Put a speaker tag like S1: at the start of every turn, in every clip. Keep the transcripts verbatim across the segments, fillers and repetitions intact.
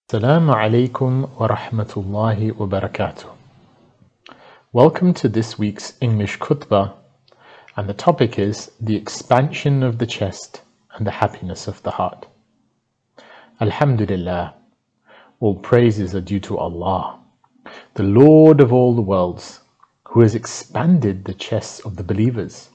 S1: Assalamu alaikum wa rahmatullahi wa barakatuh. Welcome to this week's English khutbah, and the topic is the expansion of the chest and the happiness of the heart. Alhamdulillah, all praises are due to Allah, the Lord of all the worlds, who has expanded the chests of the believers.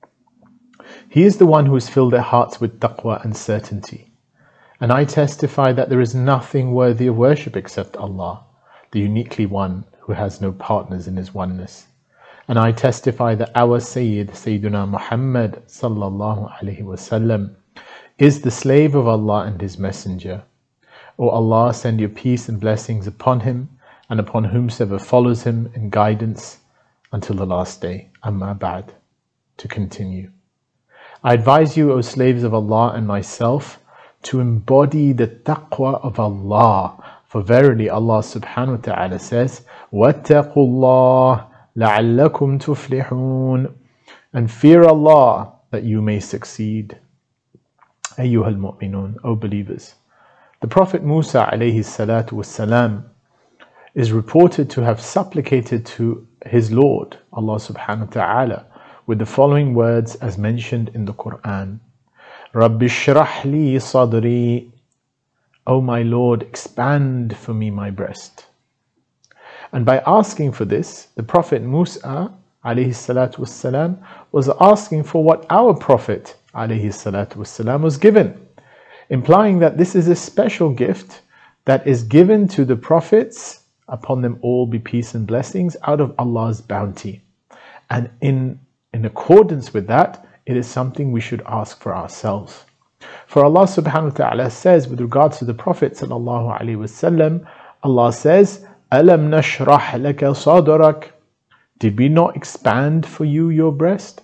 S1: He is the one who has filled their hearts with taqwa and certainty. And I testify that there is nothing worthy of worship except Allah, the uniquely one who has no partners in His oneness. And I testify that our Sayyid, Sayyiduna Muhammad sallallahu alaihi wasallam, is the slave of Allah and His messenger. O Allah, send your peace and blessings upon him and upon whomsoever follows him in guidance until the last day. Amma ba'd. To continue. I advise you, O slaves of Allah and myself, to embody the taqwa of Allah. For verily Allah subhanahu wa ta'ala says, وَاتَّقُوا اللَّهَ لَعَلَّكُمْ تُفْلِحُونَ, and fear Allah that you may succeed. Ayyuhal mu'minun, O believers. The Prophet Musa alayhi salatu wassalam is reported to have supplicated to his Lord, Allah subhanahu wa ta'ala, with the following words as mentioned in the Quran. Rabbi shrah li sadri, O my Lord, expand for me my breast. And by asking for this, the Prophet Musa alayhi salatu wassalam was asking for what our Prophet alayhi salatu wassalam was given, implying that this is a special gift that is given to the prophets, upon them all be peace and blessings, out of Allah's bounty. And in, in accordance with that, it is something we should ask for ourselves. For Allah subhanahu wa ta'ala says with regards to the Prophet sallallahu alaihi wasallam, Allah says, Alam nashrah laka sadrak, did we not expand for you your breast?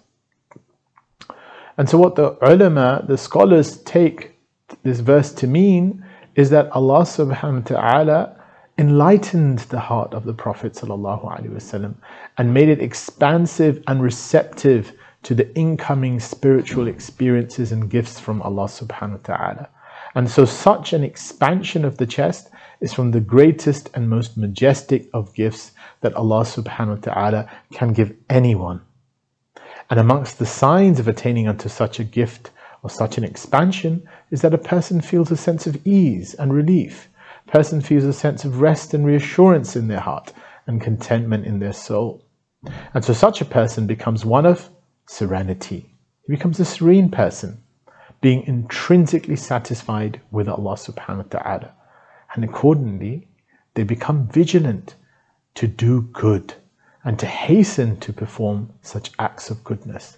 S1: And so what the ulama, the scholars, take this verse to mean is that Allah subhanahu wa ta'ala enlightened the heart of the Prophet sallallahu alaihi wasallam and made it expansive and receptive to the incoming spiritual experiences and gifts from Allah subhanahu wa ta'ala. And so such an expansion of the chest is from the greatest and most majestic of gifts that Allah subhanahu wa ta'ala can give anyone. And amongst the signs of attaining unto such a gift or such an expansion is that a person feels a sense of ease and relief. A person feels a sense of rest and reassurance in their heart and contentment in their soul. And so such a person becomes one of serenity. He becomes a serene person, being intrinsically satisfied with Allah subhanahu wa ta'ala. And accordingly, they become vigilant to do good and to hasten to perform such acts of goodness.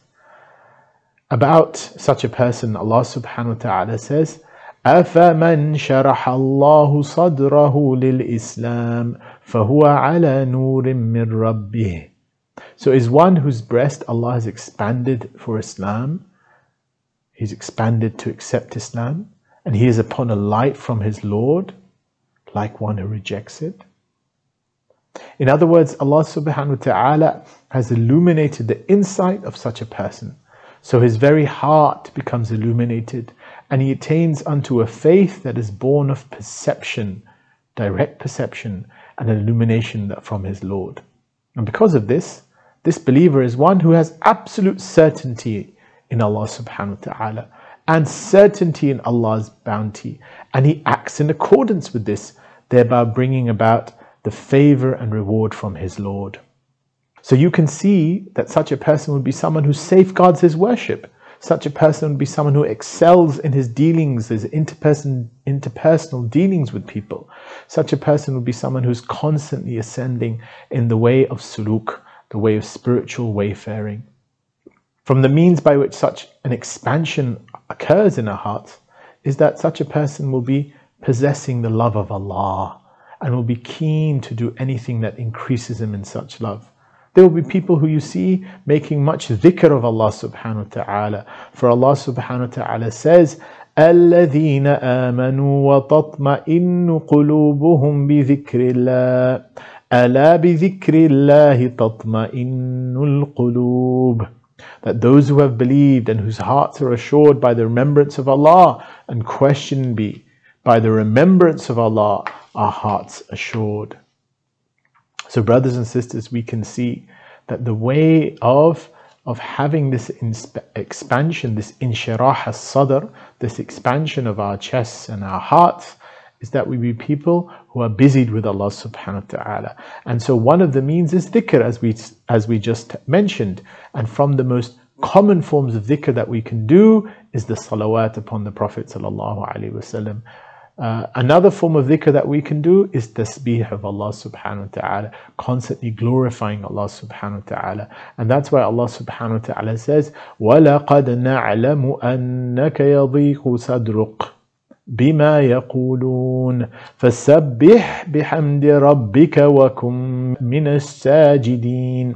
S1: About such a person, Allah subhanahu wa ta'ala says, أَفَمَنْ شَرَحَ اللَّهُ صَدْرَهُ لِلْإِسْلَامِ فَهُوَ عَلَى نُورٍ مِّن رَبِّهِ. So is one whose breast Allah has expanded for Islam, he's expanded to accept Islam, and he is upon a light from his Lord, like one who rejects it? In other words, Allah subhanahu wa ta'ala has illuminated the insight of such a person, so his very heart becomes illuminated, and he attains unto a faith that is born of perception, direct perception, and an illumination from his Lord. And because of this, this believer is one who has absolute certainty in Allah subhanahu wa ta'ala and certainty in Allah's bounty. And he acts in accordance with this, thereby bringing about the favor and reward from his Lord. So you can see that such a person would be someone who safeguards his worship. Such a person would be someone who excels in his dealings, his interperson, interpersonal dealings with people. Such a person would be someone who's constantly ascending in the way of suluk, the way of spiritual wayfaring. From the means by which such an expansion occurs in our hearts is that such a person will be possessing the love of Allah and will be keen to do anything that increases him in such love. There will be people who you see making much dhikr of Allah subhanahu wa ta'ala. For Allah subhanahu wa ta'ala says, الَّذِينَ آمَنُوا وَتَطْمَئِنُّ قُلُوبُهُمْ بِذِكْرِ اللَّهِ أَلَا بِذِكْرِ اللَّهِ تَطْمَئِنُّ الْقُلُوبِ. That those who have believed and whose hearts are assured by the remembrance of Allah, and question be, by the remembrance of Allah, our hearts assured. So brothers and sisters, we can see that the way of of having this expansion, this inshirah as-sadr, this expansion of our chests and our hearts, is that we be people who are busied with Allah subhanahu wa ta'ala. And so one of the means is dhikr, as we as we just mentioned. And from the most common forms of dhikr that we can do is the salawat upon the Prophet sallallahu alaihi wasallam. Uh, another form of dhikr that we can do is tasbih of Allah subhanahu wa ta'ala, constantly glorifying Allah subhanahu wa ta'ala. And that's why Allah subhanahu wa ta'ala says, وَلَقَدْ نَعْلَمُ أَنَّكَ يَضِيقُ صَدْرُكَ بِمَا يَقُولُونَ فَسَبِّحْ بِحَمْدِ رَبِّكَ وَكُن مِّنَ السَّاجِدِينَ.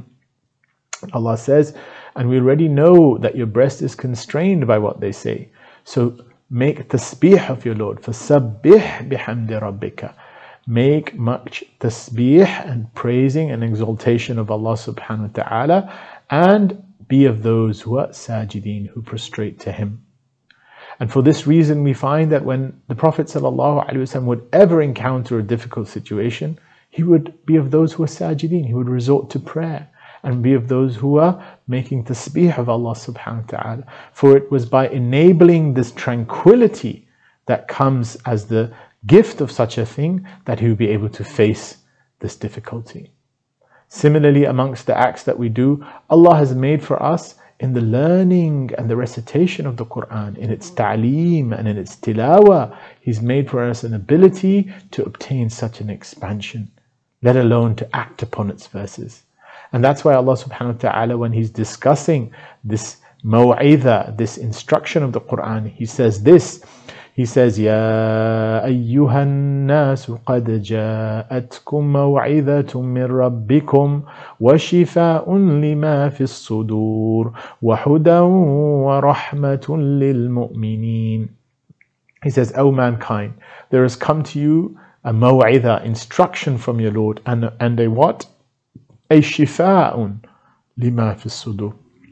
S1: Allah says, and we already know that your breast is constrained by what they say. So make tasbih of your Lord. فَسَبِّحْ بِحَمْدِ رَبِّكَ. Make much tasbih and praising and exaltation of Allah subhanahu wa ta'ala, and be of those who are sajideen, who prostrate to Him. And for this reason we find that when the Prophet sallallahu alaihi wasallam would ever encounter a difficult situation, he would be of those who are sajideen. He would resort to prayer and be of those who are making tasbih of Allah subhanahu wa ta'ala. For it was by enabling this tranquility that comes as the gift of such a thing that he would be able to face this difficulty. Similarly, amongst the acts that we do, Allah has made for us in the learning and the recitation of the Quran, in its ta'aleem and in its tilawah, He's made for us an ability to obtain such an expansion, let alone to act upon its verses. And that's why Allah subhanahu wa ta'ala, when He's discussing this maw'idha, this instruction of the Quran, He says this. He says, Ya ayyuhan nasu qad ja'atkum maw'idhatun min rabbikum wa shifa'un lima fis sudur wa hudan wa rahmatun lil mu'minin. He says, O mankind, there has come to you a maw'idha, instruction from your Lord, and, and a what? A shifa'un lima fis sudur,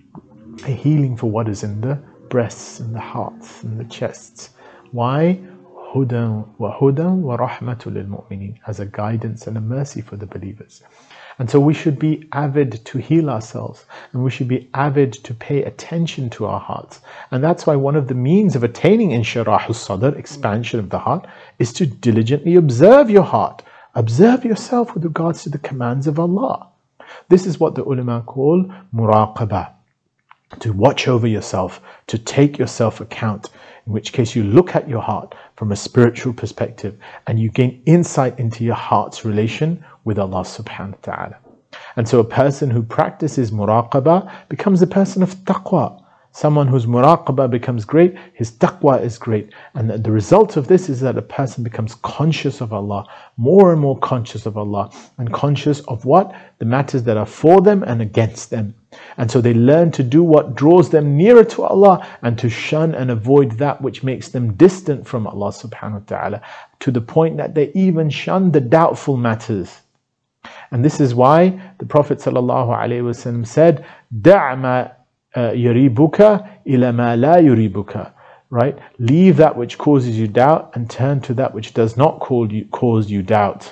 S1: a healing for what is in the breasts and the hearts and the chests. Why? Hudan wa hudan wa rahmatul lil mu'minin, as a guidance and a mercy for the believers. And so we should be avid to heal ourselves, and we should be avid to pay attention to our hearts. And that's why one of the means of attaining inshirah as-sadr, expansion of the heart, is to diligently observe your heart. Observe yourself with regards to the commands of Allah. This is what the ulama call muraqabah, to watch over yourself, to take yourself account, in which case you look at your heart from a spiritual perspective and you gain insight into your heart's relation with Allah subhanahu wa ta'ala. And so a person who practices muraqabah becomes a person of taqwa. Someone whose muraqabah becomes great, his taqwa is great. And the result of this is that a person becomes conscious of Allah, more and more conscious of Allah, and conscious of what? The matters that are for them and against them. And so they learn to do what draws them nearer to Allah, and to shun and avoid that which makes them distant from Allah subhanahu wa ta'ala, to the point that they even shun the doubtful matters. And this is why the Prophet sallallahu alaihi wasallam said, "Da' ma yuribuka ila ma la yuribuka." Right? Leave that which causes you doubt and turn to that which does not cause you, cause you doubt.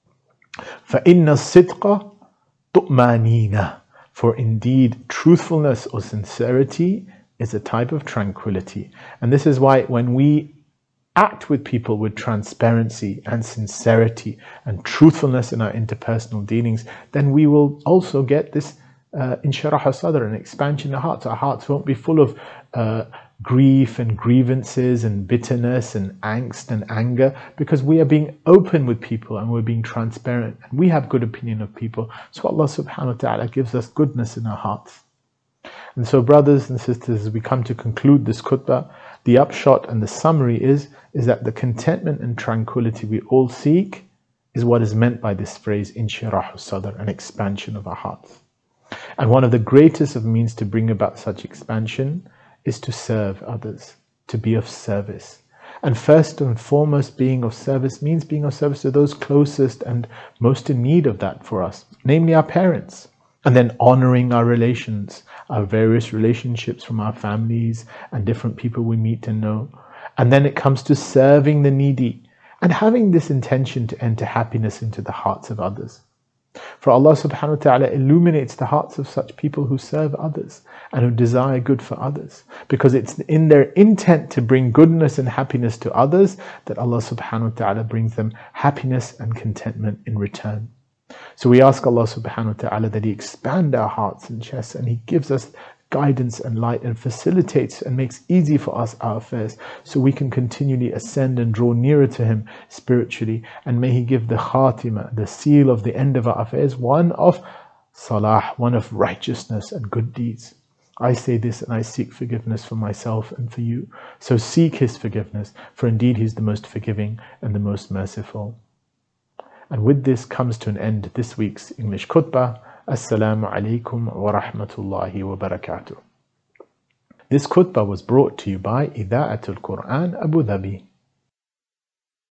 S1: فَإِنَّ الصِّدْقَ طُؤْمَانِينَ. For indeed, truthfulness or sincerity is a type of tranquility. And this is why when we act with people with transparency and sincerity and truthfulness in our interpersonal dealings, then we will also get this uh, inshirah as-sadr, an expansion in the hearts. Our hearts won't be full of uh, grief and grievances and bitterness and angst and anger, because we are being open with people and we're being transparent and we have good opinion of people. So Allah subhanahu wa ta'ala gives us goodness in our hearts. And so brothers and sisters, as we come to conclude this khutbah, the upshot and the summary is, is that the contentment and tranquility we all seek is what is meant by this phrase, inshirah as-sadr, an expansion of our hearts. And one of the greatest of means to bring about such expansion is to serve others, to be of service. And first and foremost, being of service means being of service to those closest and most in need of that for us, namely our parents. And then honoring our relations, our various relationships from our families and different people we meet and know. And then it comes to serving the needy. and having this intention to enter happiness into the hearts of others. For Allah subhanahu wa ta'ala illuminates the hearts of such people who serve others and who desire good for others, because it's in their intent to bring goodness and happiness to others that Allah subhanahu wa ta'ala brings them happiness and contentment in return. So we ask Allah subhanahu wa ta'ala that He expand our hearts and chests, and He gives us guidance and light and facilitates and makes easy for us our affairs, so we can continually ascend and draw nearer to Him spiritually. And may He give the khatima, the seal of the end of our affairs, one of salah, one of righteousness and good deeds. I say this and I seek forgiveness for myself and for you. So seek His forgiveness, for indeed He is the most forgiving and the most merciful. And with this comes to an end this week's English khutbah. Assalamu alaikum wa rahmatullahi wa barakatuh. This khutbah was brought to you by Ida'atul Quran Abu Dhabi.